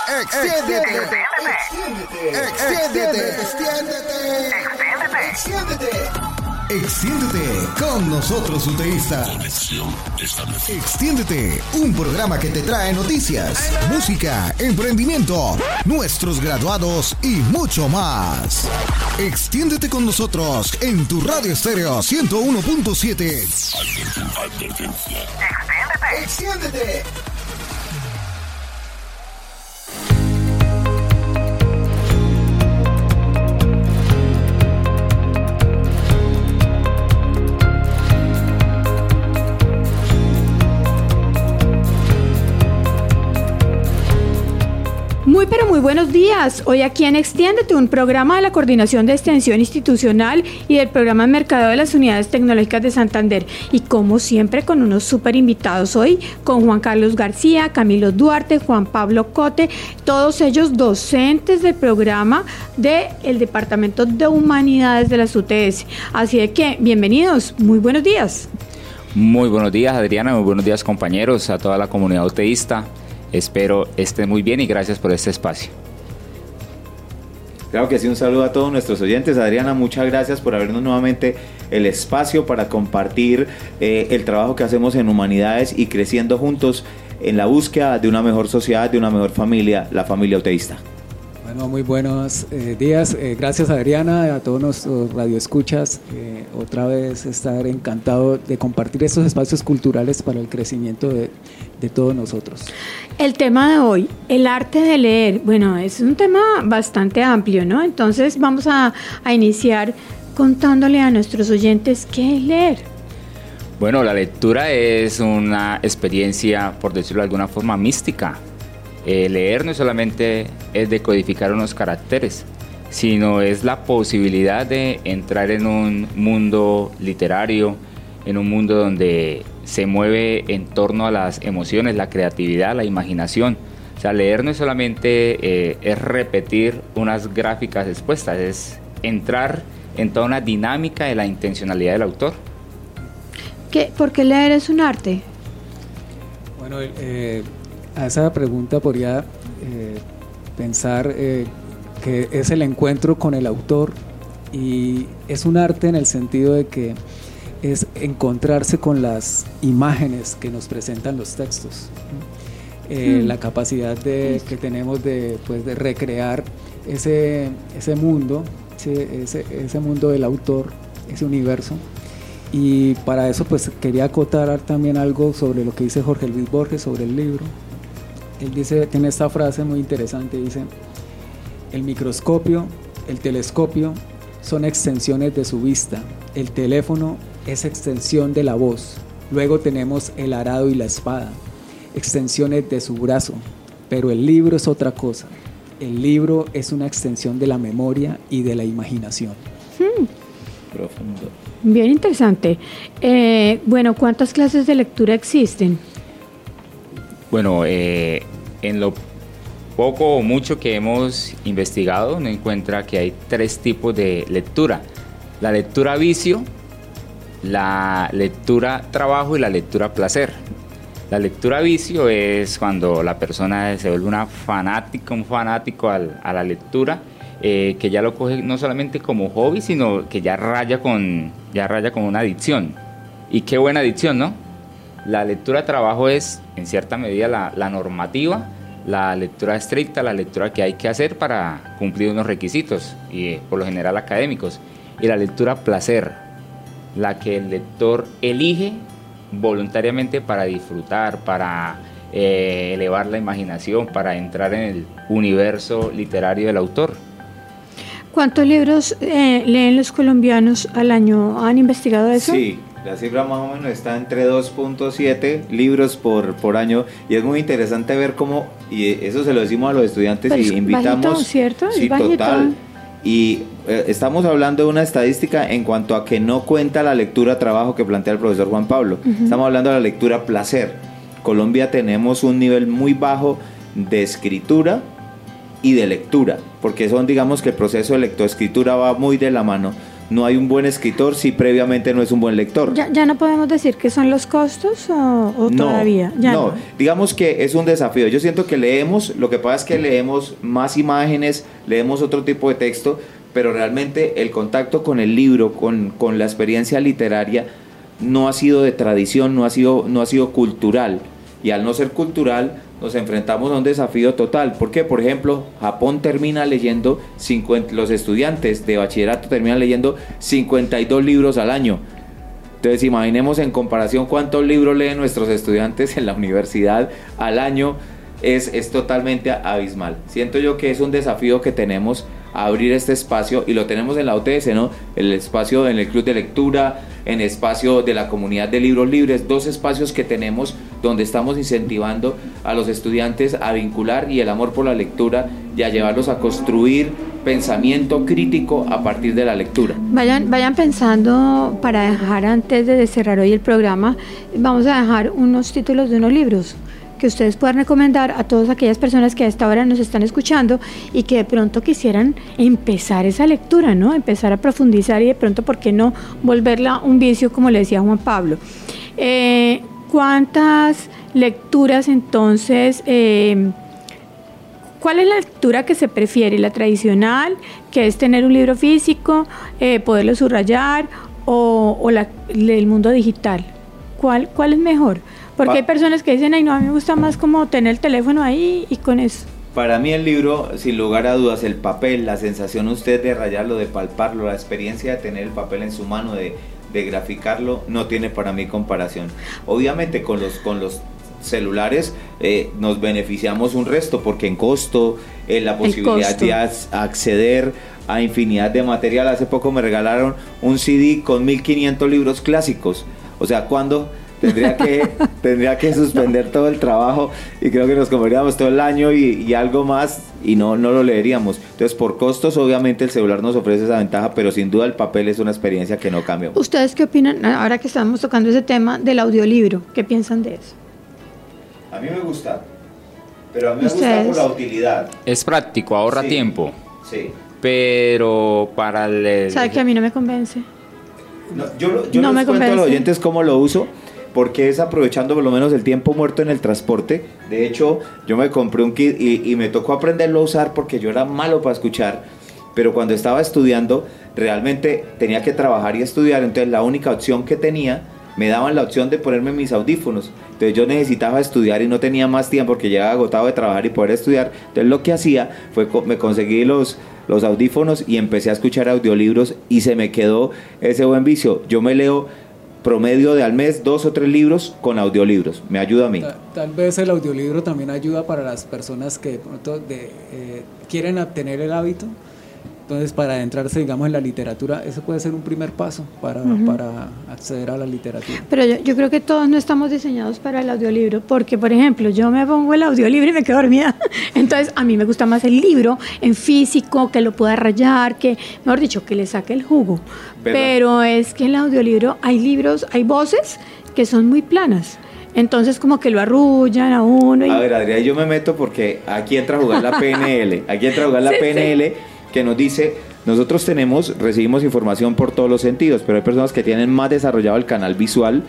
Extiéndete. Extiéndete con nosotros, UTEísta. Extiéndete, un programa que te trae noticias, música, emprendimiento, nuestros graduados y mucho más. Extiéndete con nosotros en tu radio estéreo 101.7. Extiéndete. Muy pero muy buenos días. Hoy aquí en Extiéndete, un programa de la Coordinación de Extensión Institucional y del Programa de Mercadeo de las Unidades Tecnológicas de Santander. Y como siempre con unos súper invitados hoy, con Juan Carlos García, Camilo Duarte, Juan Pablo Cote, todos ellos docentes del programa del Departamento de Humanidades de las UTS. Así de que, bienvenidos, muy buenos días. Muy buenos días, Adriana, muy buenos días, compañeros, a toda la comunidad uteísta. Espero estén muy bien y gracias por este espacio. Claro que sí, un saludo a todos nuestros oyentes. Adriana, muchas gracias por abrirnos nuevamente el espacio para compartir el trabajo que hacemos en Humanidades y creciendo juntos en la búsqueda de una mejor sociedad, de una mejor familia, la familia uteísta. Bueno, muy buenos días. Gracias, Adriana, a todos nuestros radioescuchas. Otra vez estar encantado de compartir estos espacios culturales para el crecimiento de todos nosotros. El tema de hoy, el arte de leer. Bueno, es un tema bastante amplio, ¿no? Entonces vamos a iniciar contándole a nuestros oyentes qué es leer. Bueno, la lectura es una experiencia, por decirlo de alguna forma, mística. Leer no solamente es decodificar unos caracteres, sino es la posibilidad de entrar en un mundo literario, en un mundo donde se mueve en torno a las emociones, la creatividad, la imaginación. O sea, leer no es solamente es repetir unas gráficas expuestas, es entrar en toda una dinámica de la intencionalidad del autor. ¿Por qué leer es un arte? Bueno, a esa pregunta podría pensar que es el encuentro con el autor, y es un arte en el sentido de que es encontrarse con las imágenes que nos presentan los textos, la capacidad que tenemos de recrear ese mundo, ese mundo del autor, ese universo. Y para eso pues quería acotar también algo sobre lo que dice Jorge Luis Borges sobre el libro. Él tiene esta frase muy interesante, dice: el microscopio, el telescopio son extensiones de su vista, el teléfono es extensión de la voz, luego tenemos el arado y la espada, extensiones de su brazo, pero el libro es otra cosa, el libro es una extensión de la memoria y de la imaginación. Profundo. Bien interesante. Bueno, ¿cuántas clases de lectura existen? Bueno, en lo poco o mucho que hemos investigado, uno encuentra que hay 3 tipos de lectura: la lectura vicio, la lectura trabajo y la lectura placer. La lectura vicio es cuando la persona se vuelve un fanático a la lectura, que ya lo coge no solamente como hobby, sino que ya raya con una adicción. Y qué buena adicción, ¿no? La lectura trabajo es, en cierta medida, la normativa, la lectura estricta, la lectura que hay que hacer para cumplir unos requisitos, y por lo general académicos. Y la lectura placer, la que el lector elige voluntariamente para disfrutar, para elevar la imaginación, para entrar en el universo literario del autor. ¿Cuántos libros leen los colombianos al año? ¿Han investigado eso? Sí, la cifra más o menos está entre 2.7 libros por año, y es muy interesante ver cómo, y eso se lo decimos a los estudiantes y invitamos. Bajito, ¿cierto? Sí, total. Y estamos hablando de una estadística en cuanto a que no cuenta la lectura trabajo que plantea el profesor Juan Pablo. Estamos hablando de la lectura placer. Colombia tenemos un nivel muy bajo de escritura y de lectura, porque son, digamos que el proceso de lectoescritura va muy de la mano, no hay un buen escritor si previamente no es un buen lector. ¿Ya no podemos decir que son los costos o todavía? No, digamos que es un desafío. Yo siento que leemos, lo que pasa es que leemos más imágenes, leemos otro tipo de texto, pero realmente el contacto con el libro, con la experiencia literaria, no ha sido de tradición, no ha sido cultural. Y al no ser cultural, nos enfrentamos a un desafío total. ¿Por qué? Por ejemplo, Japón termina leyendo, los estudiantes de bachillerato terminan leyendo 52 libros al año. Entonces imaginemos en comparación cuántos libros leen nuestros estudiantes en la universidad al año. Es totalmente abismal. Siento yo que es un desafío que tenemos a abrir este espacio, y lo tenemos en la UTS, ¿no? El espacio en el club de lectura, en el espacio de la comunidad de libros libres, 2 espacios que tenemos donde estamos incentivando a los estudiantes a vincular y el amor por la lectura y a llevarlos a construir pensamiento crítico a partir de la lectura. Vayan pensando, para dejar, antes de cerrar hoy el programa, vamos a dejar unos títulos de unos libros que ustedes puedan recomendar a todas aquellas personas que a esta hora nos están escuchando y que de pronto quisieran empezar esa lectura, ¿no? Empezar a profundizar y de pronto, ¿por qué no volverla un vicio, como le decía Juan Pablo? ¿Cuántas lecturas entonces? ¿Cuál es la lectura que se prefiere? ¿La tradicional, que es tener un libro físico, poderlo subrayar, o el mundo digital? ¿Cuál es mejor? Porque hay personas que dicen, ay no, a mí me gusta más como tener el teléfono ahí y con eso. Para mí el libro, sin lugar a dudas, el papel, la sensación usted de rayarlo, de palparlo, la experiencia de tener el papel en su mano, de graficarlo, no tiene para mí comparación. Obviamente con los celulares nos beneficiamos un resto, porque en costo, la posibilidad de acceder a infinidad de material. Hace poco me regalaron un CD con 1500 libros clásicos. O sea, ¿cuándo? Tendría que suspender todo el trabajo, y creo que nos comeríamos todo el año y algo más, y no lo leeríamos. Entonces, por costos, obviamente el celular nos ofrece esa ventaja, pero sin duda el papel es una experiencia que no cambia. ¿Ustedes qué opinan, ahora que estamos tocando ese tema del audiolibro? ¿Qué piensan de eso? A mí me gusta, pero a mí me gusta por la utilidad. Es práctico, ahorra tiempo. Sí. Pero para el... ¿Sabe que a mí no me convence? No, yo les cuento a los oyentes cómo lo uso, porque es aprovechando por lo menos el tiempo muerto en el transporte. De hecho, yo me compré un kit y me tocó aprenderlo a usar, porque yo era malo para escuchar, pero cuando estaba estudiando realmente tenía que trabajar y estudiar, entonces la única opción que tenía, me daban la opción de ponerme mis audífonos. Entonces yo necesitaba estudiar y no tenía más tiempo porque llegaba agotado de trabajar y poder estudiar. Entonces lo que hacía fue me conseguí los audífonos y empecé a escuchar audiolibros, y se me quedó ese buen vicio. Yo me leo promedio de al mes 2 o 3 libros con audiolibros. Me ayuda a mí. Tal vez el audiolibro también ayuda para las personas que de pronto quieren obtener el hábito. Entonces, para adentrarse, digamos, en la literatura, eso puede ser un primer paso para acceder a la literatura. Pero yo creo que todos no estamos diseñados para el audiolibro, porque, por ejemplo, yo me pongo el audiolibro y me quedo dormida. Entonces, a mí me gusta más el libro en físico, que lo pueda rayar, que, mejor dicho, que le saque el jugo. Pero es que en el audiolibro hay voces que son muy planas. Entonces como que lo arrullan a uno. A ver, Adrián, yo me meto porque aquí entra a jugar la PNL. PNL que nos dice, nosotros recibimos información por todos los sentidos, pero hay personas que tienen más desarrollado el canal visual.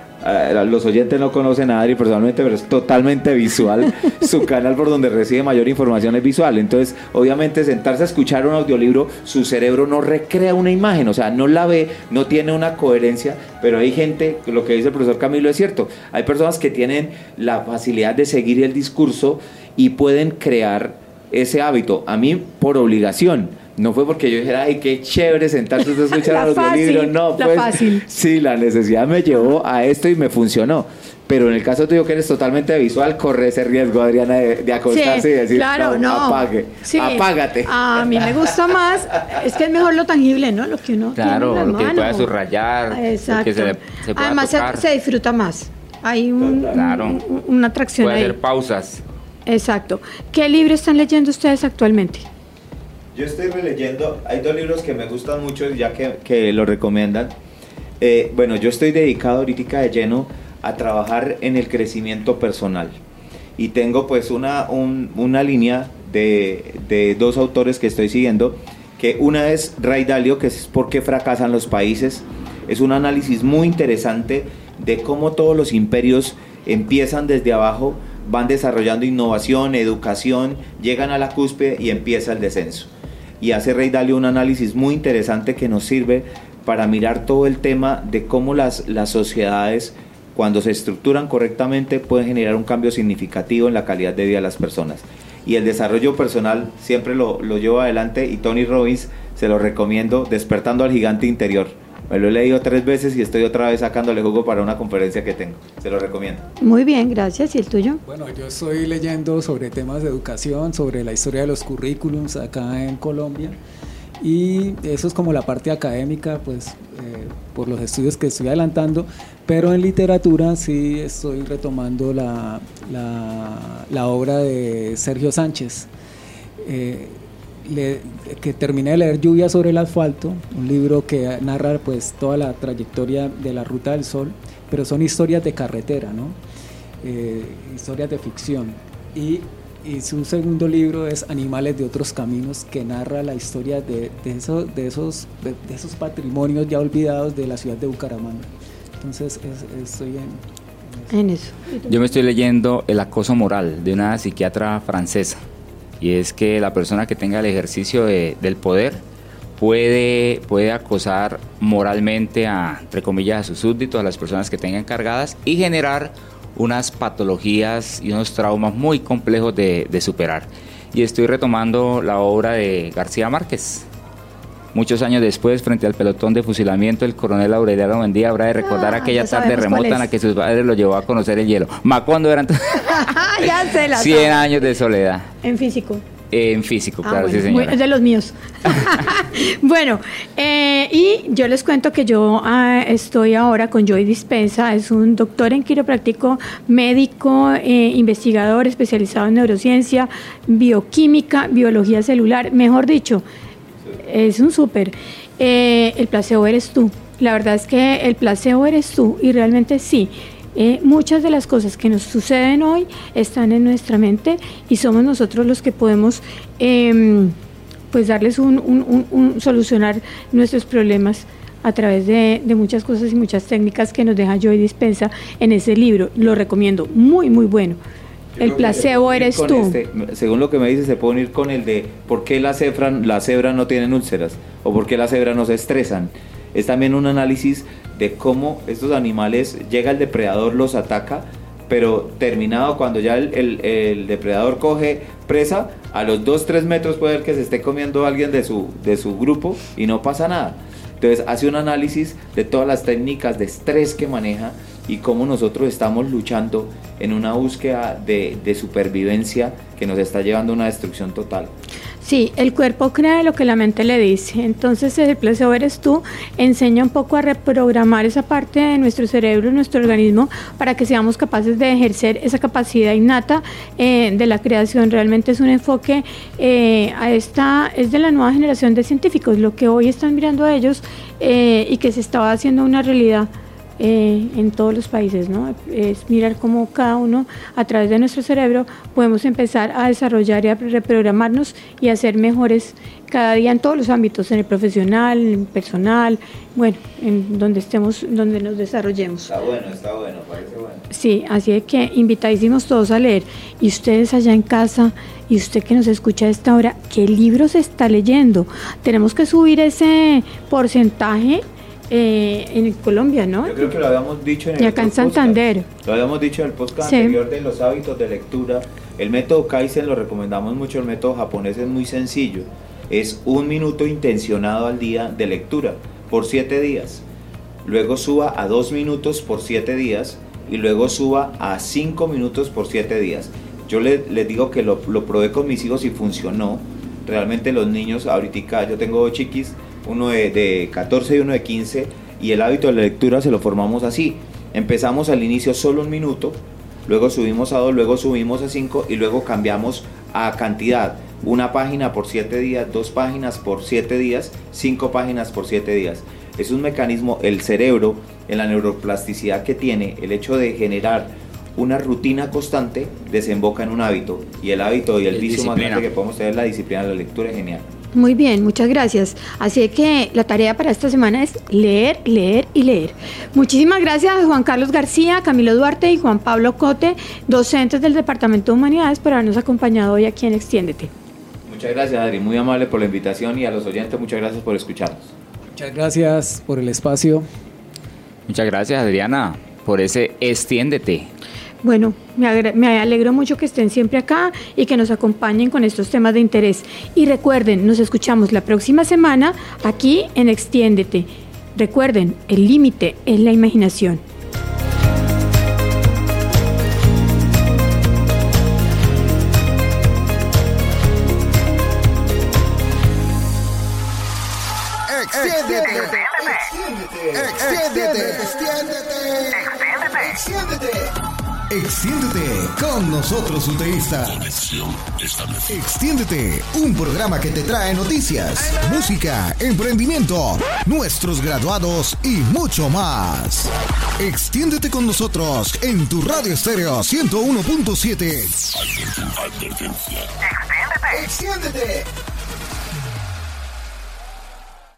Los oyentes no conocen a Adri personalmente, pero es totalmente visual. Su canal por donde recibe mayor información es visual. Entonces, obviamente, sentarse a escuchar un audiolibro, su cerebro no recrea una imagen, o sea, no la ve, no tiene una coherencia. Pero hay gente, lo que dice el profesor Camilo es cierto, hay personas que tienen la facilidad de seguir el discurso y pueden crear ese hábito. A mí, por obligación. No fue porque yo dijera, ay, qué chévere sentarse a escuchar los audiolibros. No, pues fácil. Sí, la necesidad me llevó a esto y me funcionó. Pero en el caso tuyo, que eres totalmente visual, corre ese riesgo, Adriana, de acostarse y decir, claro, no. Apágate. A mí me gusta más, es que es mejor lo tangible, ¿no? Lo que uno tiene en la mano. Lo que pueda subrayar. Exacto. Que se pueda además tocar. Se disfruta más. Hay una atracción puede ahí. hacer pausas. Exacto. ¿Qué libro están leyendo ustedes actualmente? Yo estoy releyendo, hay 2 libros que me gustan mucho, ya que lo recomiendan. Bueno, yo estoy dedicado ahorita de lleno a trabajar en el crecimiento personal. Y tengo pues una línea de 2 autores que estoy siguiendo, que una es Ray Dalio, que es ¿por qué fracasan los países? Es un análisis muy interesante de cómo todos los imperios empiezan desde abajo, van desarrollando innovación, educación, llegan a la cúspide y empieza el descenso. Y hace Ray Dalio un análisis muy interesante que nos sirve para mirar todo el tema de cómo las sociedades, cuando se estructuran correctamente, pueden generar un cambio significativo en la calidad de vida de las personas. Y el desarrollo personal siempre lo llevo adelante, y Tony Robbins se lo recomiendo, Despertando al Gigante Interior. Me lo he leído 3 veces y estoy otra vez sacándole jugo para una conferencia que tengo. Se lo recomiendo. Muy bien, gracias. ¿Y el tuyo? Bueno, yo estoy leyendo sobre temas de educación, sobre la historia de los currículums acá en Colombia, y eso es como la parte académica, pues por los estudios que estoy adelantando, pero en literatura sí estoy retomando la obra de Sergio Sánchez, que terminé de leer Lluvia sobre el asfalto, un libro que narra pues toda la trayectoria de la Ruta del Sol, pero son historias de carretera, ¿no? Historias de ficción. Y su segundo libro es Animales de otros caminos, que narra la historia de esos patrimonios ya olvidados de la ciudad de Bucaramanga. Entonces estoy en eso. Yo me estoy leyendo El acoso moral, de una psiquiatra francesa, y es que la persona que tenga el ejercicio del poder puede acosar moralmente entre comillas, a sus súbditos, a las personas que tengan encargadas, y generar unas patologías y unos traumas muy complejos de superar. Y estoy retomando la obra de García Márquez. Muchos años después, frente al pelotón de fusilamiento, el coronel Aureliano Buendía habrá de recordar aquella tarde remota en la que sus padres lo llevó a conocer el hielo. Macondo eran ya sé la 100 años de soledad. En físico. En físico, claro, bueno, sí, señora. Es de los míos. Bueno, y yo les cuento que yo estoy ahora con Joy Dispensa. Es un doctor en quiropráctico, médico, investigador especializado en neurociencia, bioquímica, biología celular. Mejor dicho, es un súper. El placebo eres tú. La verdad es que el placebo eres tú, y realmente sí. Muchas de las cosas que nos suceden hoy están en nuestra mente, y somos nosotros los que podemos pues darles solucionar nuestros problemas a través de muchas cosas y muchas técnicas que nos deja Joy Dispensa en ese libro. Lo recomiendo, muy muy bueno. El placebo eres tú. Según lo que me dice, se puede unir con el de por qué las cebras no tienen úlceras, o por qué las cebras no se estresan. Es también un análisis de cómo estos animales, llega el depredador, los ataca, pero terminado, cuando ya el depredador coge presa, a los 2-3 metros puede ser que se esté comiendo a alguien de su grupo y no pasa nada. Entonces hace un análisis de todas las técnicas de estrés que maneja y cómo nosotros estamos luchando en una búsqueda de supervivencia que nos está llevando a una destrucción total. Sí, el cuerpo crea lo que la mente le dice. Entonces el placebo eres tú enseña un poco a reprogramar esa parte de nuestro cerebro, nuestro organismo, para que seamos capaces de ejercer esa capacidad innata de la creación. Realmente es un enfoque es de la nueva generación de científicos, lo que hoy están mirando a ellos y que se estaba haciendo una realidad en todos los países, ¿no? Es mirar cómo cada uno, a través de nuestro cerebro, podemos empezar a desarrollar y a reprogramarnos y a ser mejores cada día en todos los ámbitos, en el profesional, en el personal, bueno, en donde estemos, donde nos desarrollemos. Está bueno, parece bueno. Sí, así es que invitadísimos todos a leer. Y ustedes allá en casa, y usted que nos escucha a esta hora, ¿qué libros está leyendo? Tenemos que subir ese porcentaje en Colombia, ¿no? Yo creo que lo habíamos dicho en el acá en Santander. Podcast. Lo habíamos dicho en el podcast anterior de los hábitos de lectura. El método Kaizen lo recomendamos mucho. El método japonés es muy sencillo. Es 1 minuto intencionado al día de lectura por 7 días. Luego suba a 2 minutos por 7 días y luego suba a 5 minutos por 7 días. Yo les digo que lo probé con mis hijos y funcionó. Realmente los niños, ahorita yo tengo 2 chiquis, uno de 14 y uno de 15, y el hábito de la lectura se lo formamos así. Empezamos al inicio solo 1 minuto, luego subimos a 2, luego subimos a 5 y luego cambiamos a cantidad. 1 página por 7 días, 2 páginas por 7 días, 5 páginas por 7 días. Es un mecanismo, el cerebro, en la neuroplasticidad que tiene, el hecho de generar una rutina constante desemboca en un hábito, y el hábito y el vicio más grande que podemos tener es la disciplina de la lectura. Es genial. Muy bien, muchas gracias. Así que la tarea para esta semana es leer, leer y leer. Muchísimas gracias a Juan Carlos García, Camilo Duarte y Juan Pablo Cote, docentes del Departamento de Humanidades, por habernos acompañado hoy aquí en Extiéndete. Muchas gracias, Adri, muy amable por la invitación, y a los oyentes muchas gracias por escucharnos. Muchas gracias por el espacio. Muchas gracias, Adriana, por ese Extiéndete. Bueno, me alegro mucho que estén siempre acá y que nos acompañen con estos temas de interés. Y recuerden, nos escuchamos la próxima semana aquí en Extiéndete. Recuerden, el límite es la imaginación. Extiéndete con nosotros, UTEístas. Extiéndete, un programa que te trae noticias, música, emprendimiento, nuestros graduados y mucho más. Extiéndete con nosotros en tu radio estéreo 101.7. Extiéndete.